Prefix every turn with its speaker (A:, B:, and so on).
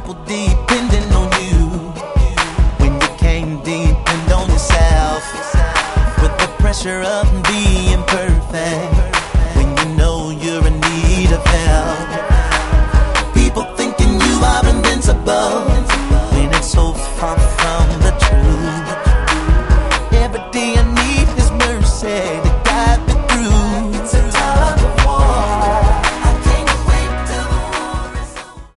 A: people depending on you when you can't depend on yourself. With the pressure of being perfect when you know you're in need of help.